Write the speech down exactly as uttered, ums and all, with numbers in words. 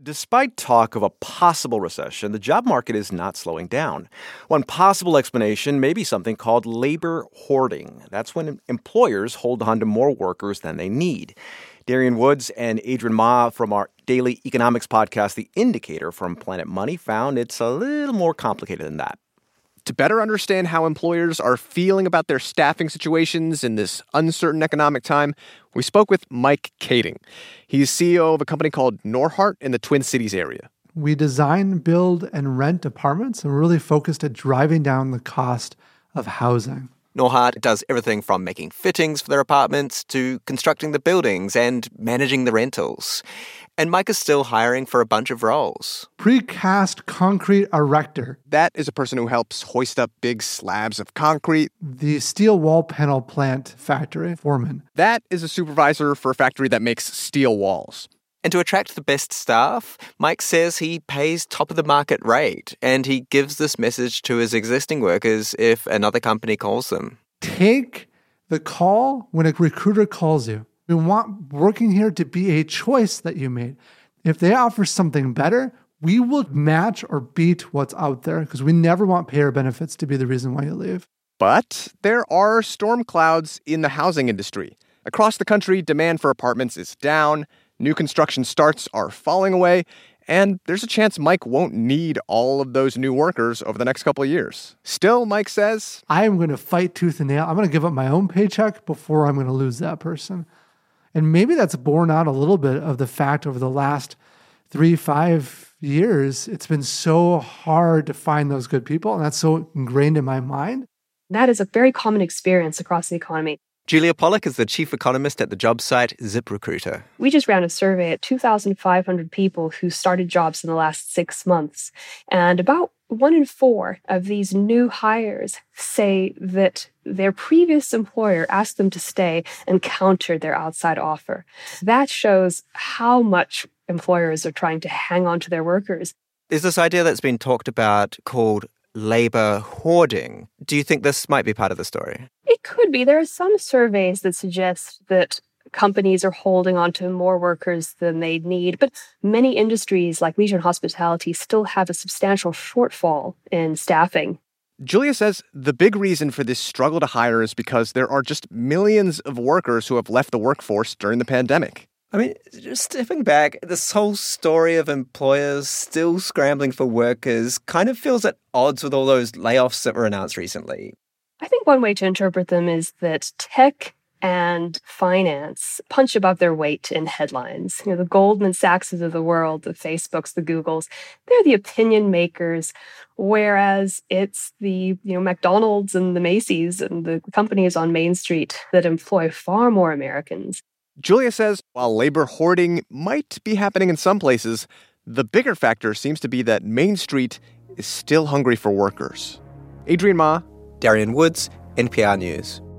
Despite talk of a possible recession, the job market is not slowing down. One possible explanation may be something called labor hoarding. That's when employers hold on to more workers than they need. Darian Woods and Adrian Ma from our daily economics podcast, The Indicator from Planet Money, found it's a little more complicated than that. To better understand how employers are feeling about their staffing situations in this uncertain economic time, we spoke with Mike Kading. He's C E O of a company called Norhart in the Twin Cities area. We design, build, and rent apartments, and we're really focused at driving down the cost of housing. Norhart does everything from making fittings for their apartments to constructing the buildings and managing the rentals. And Mike is still hiring for a bunch of roles. Precast concrete erector. That is a person who helps hoist up big slabs of concrete. The steel wall panel plant factory foreman. That is a supervisor for a factory that makes steel walls. And to attract the best staff, Mike says he pays top-of-the-market rate, and he gives this message to his existing workers if another company calls them. Take the call when a recruiter calls you. We want working here to be a choice that you made. If they offer something better, we will match or beat what's out there because we never want pay or benefits to be the reason why you leave. But there are storm clouds in the housing industry. Across the country, demand for apartments is down. New construction starts are falling away, and there's a chance Mike won't need all of those new workers over the next couple of years. Still, Mike says, I am going to fight tooth and nail. I'm going to give up my own paycheck before I'm going to lose that person. And maybe that's borne out a little bit of the fact over the last three, five years, it's been so hard to find those good people, and that's so ingrained in my mind. That is a very common experience across the economy. Julia Pollack is the chief economist at the job site ZipRecruiter. We just ran a survey at two thousand five hundred people who started jobs in the last six months. And about one in four of these new hires say that their previous employer asked them to stay and countered their outside offer. That shows how much employers are trying to hang on to their workers. There's this idea that's been talked about called labor hoarding. Do you think this might be part of the story? It could be. There are some surveys that suggest that companies are holding on to more workers than they need, but many industries like leisure and hospitality still have a substantial shortfall in staffing. Julia says the big reason for this struggle to hire is because there are just millions of workers who have left the workforce during the pandemic. I mean, just stepping back, this whole story of employers still scrambling for workers kind of feels at odds with all those layoffs that were announced recently. I think one way to interpret them is that tech and finance punch above their weight in headlines. You know, the Goldman Sachses of the world, the Facebooks, the Googles, they're the opinion makers, whereas it's the, you know, McDonald's and the Macy's and the companies on Main Street that employ far more Americans. Julia says while labor hoarding might be happening in some places, the bigger factor seems to be that Main Street is still hungry for workers. Adrian Ma, Darian Woods, N P R News.